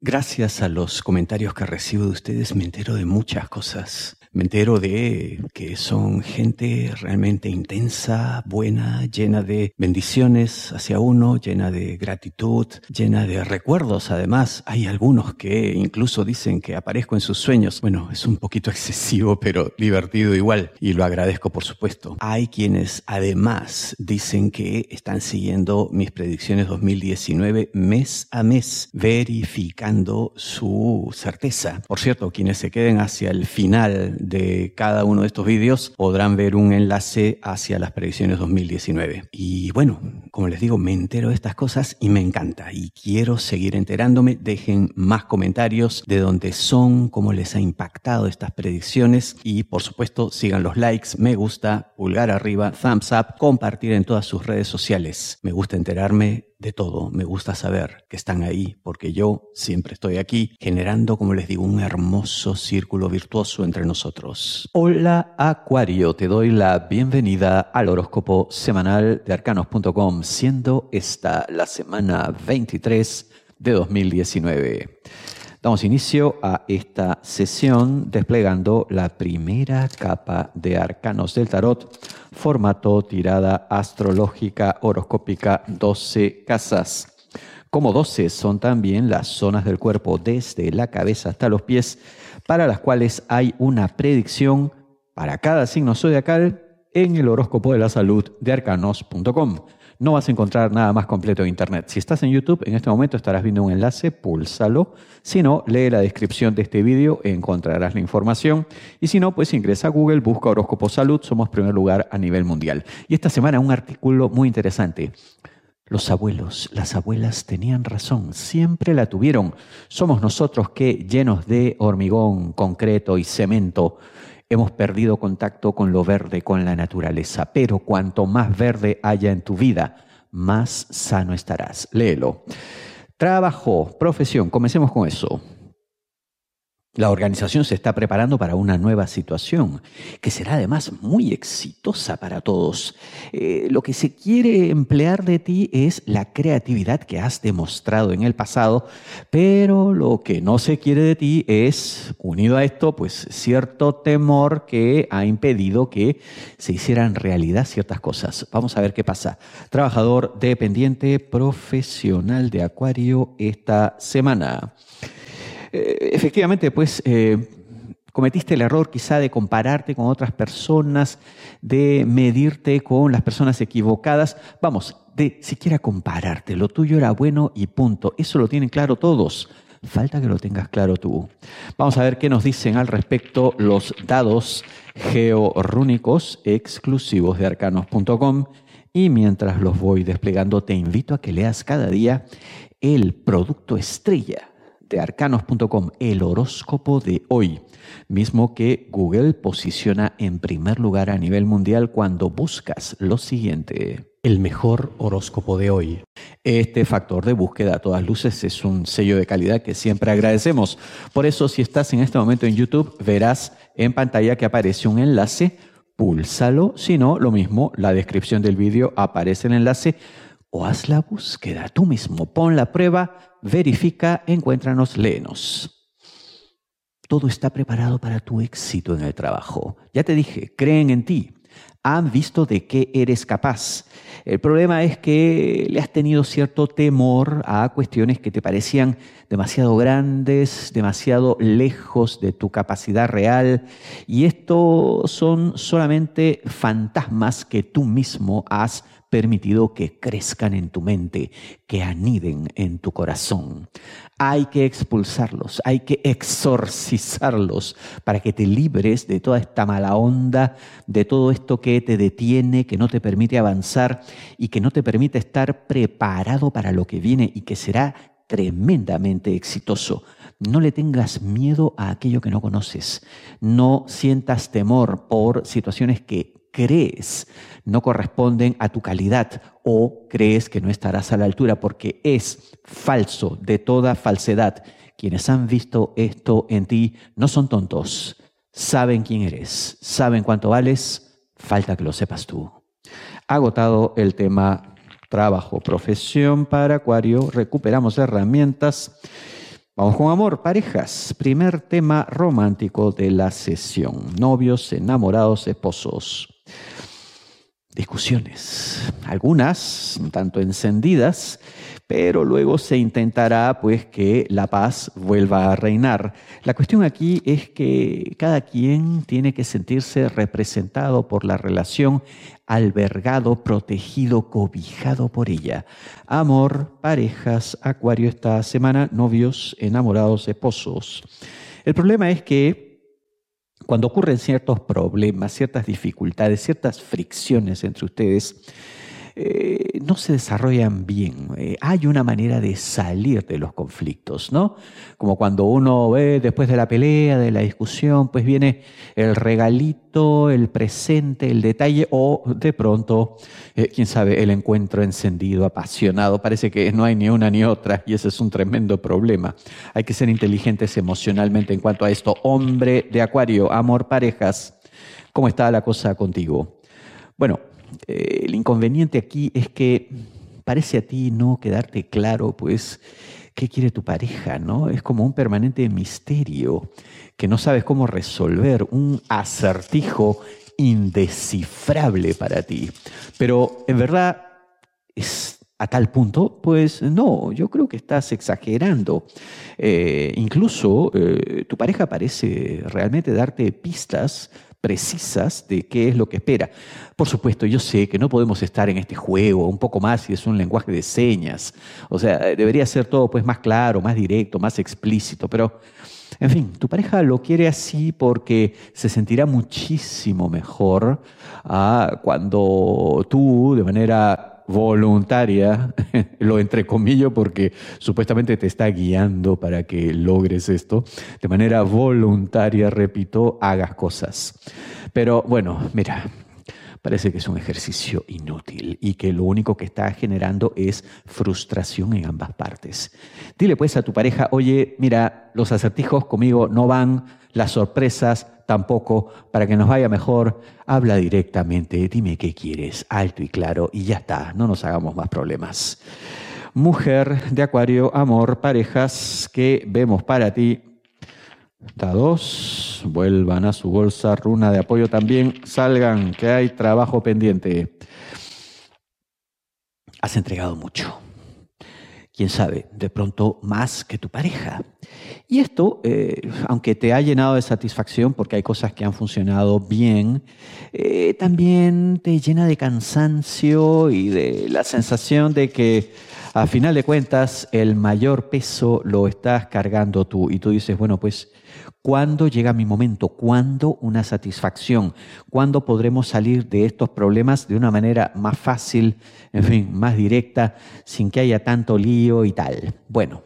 Gracias a los comentarios que recibo de ustedes me entero de muchas cosas. Me entero de que son gente realmente intensa, buena, llena de bendiciones hacia uno, llena de gratitud, llena de recuerdos. Además, hay algunos que incluso dicen que aparezco en sus sueños. Bueno, es un poquito excesivo, pero divertido igual. Y lo agradezco, por supuesto. Hay quienes además dicen que están siguiendo mis predicciones 2019 mes a mes, verificando su certeza. Por cierto, quienes se queden hacia el final de cada uno de estos vídeos podrán ver un enlace hacia las predicciones 2019. Y bueno, como les digo, me entero de estas cosas y me encanta y quiero seguir enterándome. Dejen más comentarios de dónde son, cómo les ha impactado estas predicciones y por supuesto sigan los likes, me gusta, pulgar arriba, thumbs up, compartir en todas sus redes sociales. Me gusta enterarme de todo, me gusta saber que están ahí porque yo siempre estoy aquí generando, como les digo, un hermoso círculo virtuoso entre nosotros. Hola Acuario, te doy la bienvenida al horóscopo semanal de arcanos.com, siendo esta la semana 23 de 2019. Damos inicio a esta sesión desplegando la primera capa de arcanos del tarot, formato tirada astrológica horoscópica 12 casas. Como 12 son también las zonas del cuerpo desde la cabeza hasta los pies, para las cuales hay una predicción para cada signo zodiacal en el horóscopo de la salud de arcanos.com. No vas a encontrar nada más completo en internet. Si estás en YouTube, en este momento estarás viendo un enlace, púlsalo. Si no, lee la descripción de este vídeo, encontrarás la información. Y si no, pues ingresa a Google, busca horóscopo salud, somos primer lugar a nivel mundial. Y esta semana un artículo muy interesante. Los abuelos, las abuelas tenían razón, siempre la tuvieron. Somos nosotros que, llenos de hormigón, concreto y cemento, hemos perdido contacto con lo verde, con la naturaleza. Pero cuanto más verde haya en tu vida, más sano estarás. Léelo. Trabajo, profesión, comencemos con eso. La organización se está preparando para una nueva situación, que será además muy exitosa para todos. Lo que se quiere emplear de ti es la creatividad que has demostrado en el pasado, pero lo que no se quiere de ti es, unido a esto, pues cierto temor que ha impedido que se hicieran realidad ciertas cosas. Vamos a ver qué pasa. Trabajador dependiente profesional de Acuario esta semana. Efectivamente, pues cometiste el error quizá de compararte con otras personas, de medirte con las personas equivocadas. Vamos, de siquiera compararte. Lo tuyo era bueno y punto. Eso lo tienen claro todos. Falta que lo tengas claro tú. Vamos a ver qué nos dicen al respecto los dados georrúnicos exclusivos de arcanos.com. Y mientras los voy desplegando, te invito a que leas cada día el producto estrella de arcanos.com, el horóscopo de hoy, mismo que Google posiciona en primer lugar a nivel mundial cuando buscas lo siguiente: el mejor horóscopo de hoy. Este factor de búsqueda a todas luces es un sello de calidad que siempre agradecemos. Por eso, si estás en este momento en YouTube, verás en pantalla que aparece un enlace, púlsalo. Si no, lo mismo, la descripción del vídeo aparece el enlace, o haz la búsqueda tú mismo, pon la prueba, verifica, encuéntranos, léenos. Todo está preparado para tu éxito en el trabajo. Ya te dije, creen en ti. Han visto de qué eres capaz. El problema es que le has tenido cierto temor a cuestiones que te parecían demasiado grandes, demasiado lejos de tu capacidad real. Y esto son solamente fantasmas que tú mismo has permitido que crezcan en tu mente, que aniden en tu corazón. Hay que expulsarlos, hay que exorcizarlos para que te libres de toda esta mala onda, de todo esto que te detiene, que no te permite avanzar y que no te permite estar preparado para lo que viene y que será tremendamente exitoso. No le tengas miedo a aquello que no conoces. No sientas temor por situaciones que crees no corresponden a tu calidad o crees que no estarás a la altura, porque es falso de toda falsedad. Quienes han visto esto en ti no son tontos, saben quién eres, saben cuánto vales, falta que lo sepas tú. Agotado el tema trabajo, profesión para Acuario, recuperamos herramientas Vamos con amor, parejas. Primer tema romántico de la sesión. Novios, enamorados, esposos. Discusiones, algunas un tanto encendidas, pero luego se intentará pues que la paz vuelva a reinar. La cuestión aquí es que cada quien tiene que sentirse representado por la relación, albergado, protegido, cobijado por ella. Amor, parejas, Acuario esta semana, novios, enamorados, esposos. El problema es que cuando ocurren ciertos problemas, ciertas dificultades, ciertas fricciones entre ustedes, no se desarrollan bien. Hay una manera de salir de los conflictos, ¿no? Como cuando uno ve después de la pelea, de la discusión, pues viene el regalito, el presente, el detalle o de pronto, quién sabe, el encuentro encendido, apasionado. Parece que no hay ni una ni otra y ese es un tremendo problema. Hay que ser inteligentes emocionalmente en cuanto a esto. Hombre de Acuario, amor, parejas, ¿cómo está la cosa contigo? Bueno, el inconveniente aquí es que parece a ti no quedarte claro, pues, qué quiere tu pareja, ¿no? Es como un permanente misterio que no sabes cómo resolver, un acertijo indescifrable para ti. Pero en verdad es a tal punto, pues no, yo creo que estás exagerando. Incluso tu pareja parece realmente darte pistas precisas de qué es lo que espera. Por supuesto, yo sé que no podemos estar en este juego un poco más si es un lenguaje de señas. O sea, debería ser todo pues más claro, más directo, más explícito, pero en fin, tu pareja lo quiere así porque se sentirá muchísimo mejor cuando tú, de manera voluntaria, lo entrecomillo porque supuestamente te está guiando para que logres esto, de manera voluntaria, repito, hagas cosas. Pero bueno, mira, parece que es un ejercicio inútil y que lo único que está generando es frustración en ambas partes. Dile pues a tu pareja, oye, mira, los acertijos conmigo no van, las sorpresas tampoco, para que nos vaya mejor, habla directamente, dime qué quieres, alto y claro, y ya está, no nos hagamos más problemas. Mujer de Acuario, amor, parejas, ¿qué vemos para ti? Dados, vuelvan a su bolsa, runa de apoyo también, salgan, que hay trabajo pendiente. Has entregado mucho. Quién sabe, de pronto más que tu pareja. Y esto, aunque te ha llenado de satisfacción porque hay cosas que han funcionado bien, también te llena de cansancio y de la sensación de que a final de cuentas el mayor peso lo estás cargando tú. Y tú dices, bueno, pues, ¿cuándo llega mi momento? ¿Cuándo una satisfacción? ¿Cuándo podremos salir de estos problemas de una manera más fácil, en fin, más directa, sin que haya tanto lío y tal? Bueno,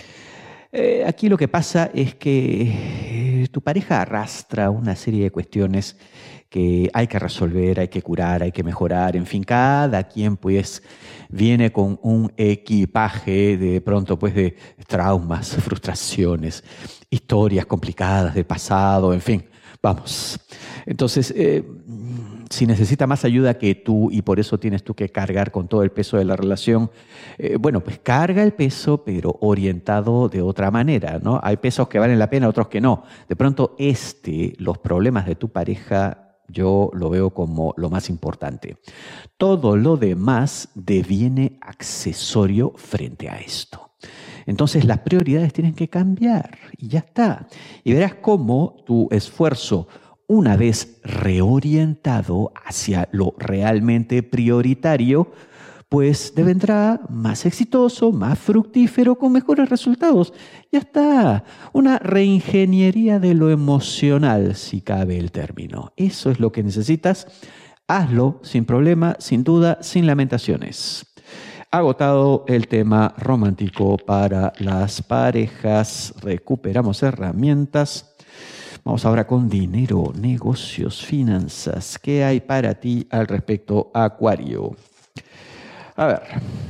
aquí lo que pasa es que tu pareja arrastra una serie de cuestiones que hay que resolver, hay que curar, hay que mejorar. En fin, cada quien pues viene con un equipaje de pronto pues de traumas, frustraciones, historias complicadas del pasado, en fin, vamos. Entonces, si necesita más ayuda que tú y por eso tienes tú que cargar con todo el peso de la relación, bueno, pues carga el peso, pero orientado de otra manera, ¿no? Hay pesos que valen la pena, otros que no. De pronto, los problemas de tu pareja, yo lo veo como lo más importante. Todo lo demás deviene accesorio frente a esto. Entonces las prioridades tienen que cambiar y ya está. Y verás cómo tu esfuerzo, una vez reorientado hacia lo realmente prioritario, pues devendrá más exitoso, más fructífero, con mejores resultados. Ya está, una reingeniería de lo emocional, si cabe el término. Eso es lo que necesitas. Hazlo sin problema, sin duda, sin lamentaciones. Agotado el tema romántico para las parejas. Recuperamos herramientas. Vamos ahora con dinero, negocios, finanzas. ¿Qué hay para ti al respecto, Acuario? A ver,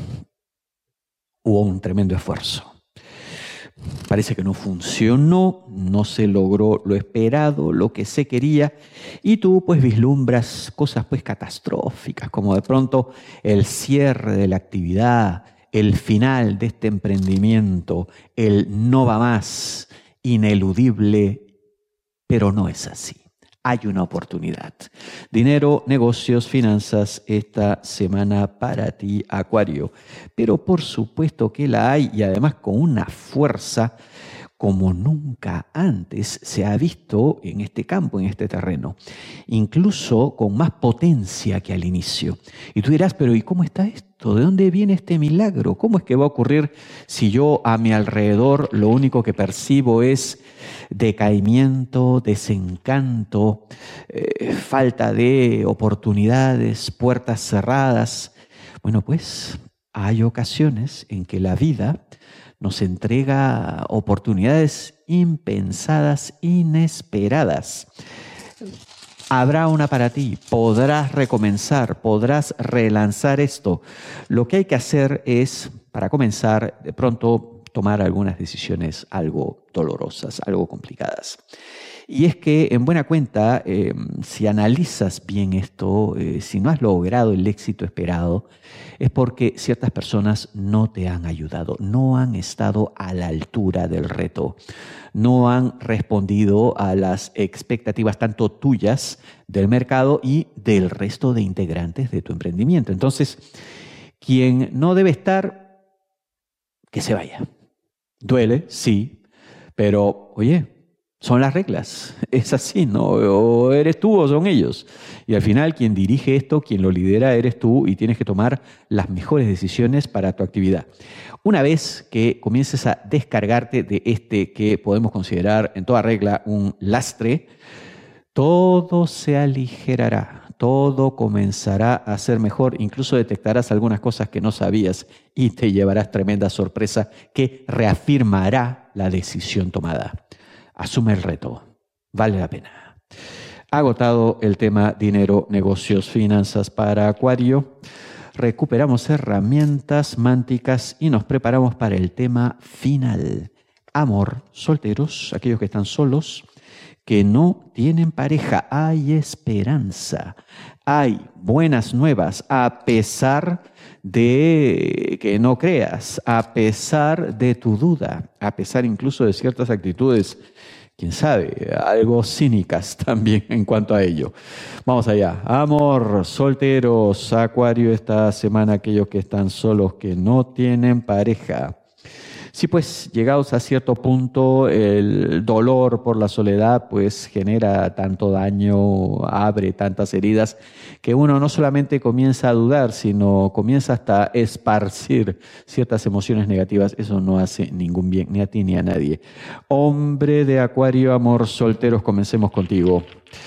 hubo un tremendo esfuerzo. Parece que no funcionó, no se logró lo esperado, lo que se quería, y tú pues vislumbras cosas pues catastróficas, como de pronto el cierre de la actividad, el final de este emprendimiento, el no va más, ineludible, pero no es así. Hay una oportunidad. Dinero, negocios, finanzas, esta semana para ti, Acuario. Pero por supuesto que la hay y además con una fuerza como nunca antes se ha visto en este campo, en este terreno. Incluso con más potencia que al inicio. Y tú dirás, pero ¿y cómo está esto? ¿De dónde viene este milagro? ¿Cómo es que va a ocurrir si yo a mi alrededor lo único que percibo es decaimiento, desencanto, falta de oportunidades, puertas cerradas? Bueno, pues hay ocasiones en que la vida nos entrega oportunidades impensadas, inesperadas. Habrá una para ti, podrás recomenzar, podrás relanzar esto. Lo que hay que hacer es, para comenzar, de pronto tomar algunas decisiones algo dolorosas, algo complicadas. Y es que, en buena cuenta, si analizas bien esto, si no has logrado el éxito esperado, es porque ciertas personas no te han ayudado, no han estado a la altura del reto, no han respondido a las expectativas tanto tuyas del mercado y del resto de integrantes de tu emprendimiento. Entonces, quien no debe estar, que se vaya. Duele, sí, pero oye, son las reglas, es así, ¿no? O eres tú o son ellos. Y al final quien dirige esto, quien lo lidera eres tú y tienes que tomar las mejores decisiones para tu actividad. Una vez que comiences a descargarte de este que podemos considerar en toda regla un lastre, todo se aligerará, todo comenzará a ser mejor, incluso detectarás algunas cosas que no sabías y te llevarás tremenda sorpresa que reafirmará la decisión tomada. Asume el reto, vale la pena. Agotado el tema dinero, negocios, finanzas para Acuario, recuperamos herramientas mánticas y nos preparamos para el tema final. Amor, solteros, aquellos que están solos, que no tienen pareja, hay esperanza, hay buenas nuevas, a pesar de que no creas, a pesar de tu duda, a pesar incluso de ciertas actitudes, quién sabe, algo cínicas también en cuanto a ello. Vamos allá. Amor, solteros, Acuario, esta semana aquellos que están solos, que no tienen pareja. Sí, pues llegados a cierto punto, el dolor por la soledad pues genera tanto daño, abre tantas heridas, que uno no solamente comienza a dudar, sino comienza hasta a esparcir ciertas emociones negativas. Eso no hace ningún bien, ni a ti ni a nadie. Hombre de Acuario, amor, solteros, comencemos contigo.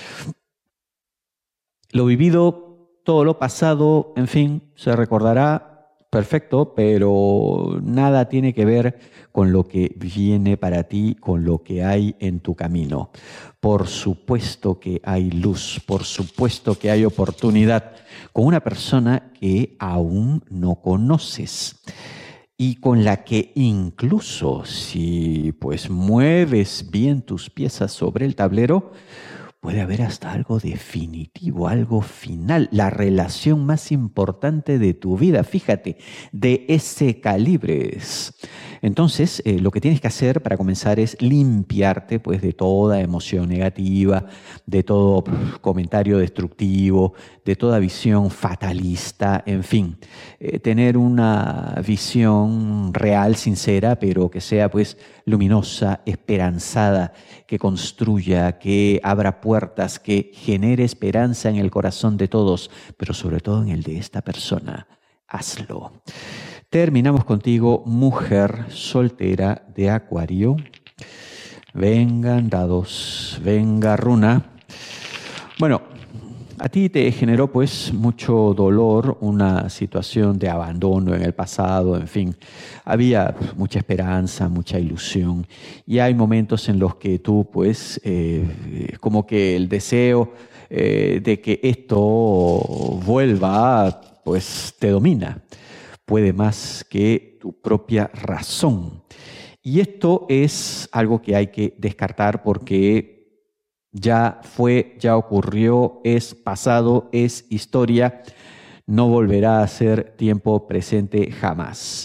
Lo vivido, todo lo pasado, en fin, se recordará. Perfecto, pero nada tiene que ver con lo que viene para ti, con lo que hay en tu camino. Por supuesto que hay luz, por supuesto que hay oportunidad con una persona que aún no conoces y con la que incluso si pues mueves bien tus piezas sobre el tablero, puede haber hasta algo definitivo, algo final, la relación más importante de tu vida, fíjate, de ese calibre. Entonces, lo que tienes que hacer para comenzar es limpiarte pues, de toda emoción negativa, de todo comentario destructivo, de toda visión fatalista, en fin, tener una visión real, sincera, pero que sea pues luminosa, esperanzada, que construya, que abra puertas, que genere esperanza en el corazón de todos, pero sobre todo en el de esta persona. Hazlo. Terminamos contigo, mujer soltera de Acuario. Vengan dados, venga runa. Bueno, a ti te generó pues mucho dolor, una situación de abandono en el pasado, en fin. Había mucha esperanza, mucha ilusión y hay momentos en los que tú pues como que el deseo de que esto vuelva pues te domina. Puede más que tu propia razón. Y esto es algo que hay que descartar porque ya fue, ya ocurrió, es pasado, es historia, no volverá a ser tiempo presente jamás.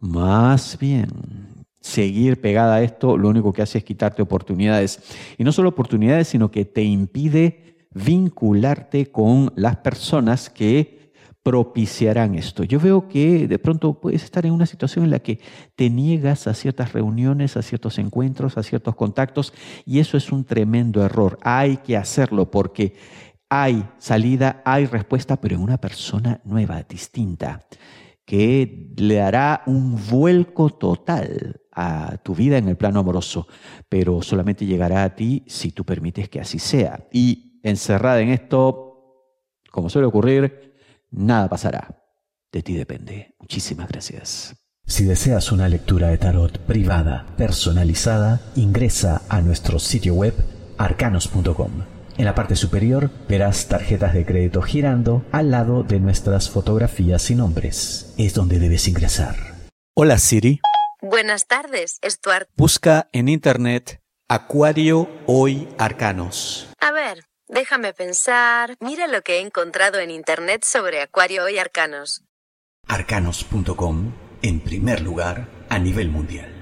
Más bien, seguir pegada a esto lo único que hace es quitarte oportunidades. Y no solo oportunidades, sino que te impide vincularte con las personas que propiciarán esto. Yo veo que de pronto puedes estar en una situación en la que te niegas a ciertas reuniones, a ciertos encuentros, a ciertos contactos, y eso es un tremendo error. Hay que hacerlo porque hay salida, hay respuesta, pero en una persona nueva, distinta, que le dará un vuelco total a tu vida en el plano amoroso, pero solamente llegará a ti si tú permites que así sea. Y encerrada en esto, como suele ocurrir, nada pasará. De ti depende. Muchísimas gracias. Si deseas una lectura de tarot privada, personalizada, ingresa a nuestro sitio web arcanos.com. En la parte superior verás tarjetas de crédito girando al lado de nuestras fotografías y nombres. Es donde debes ingresar. Hola Siri. Buenas tardes, Stuart. Busca en internet Acuario Hoy Arcanos. A ver, déjame pensar. Mira lo que he encontrado en internet sobre Acuario Hoy Arcanos. Arcanos.com, en primer lugar a nivel mundial.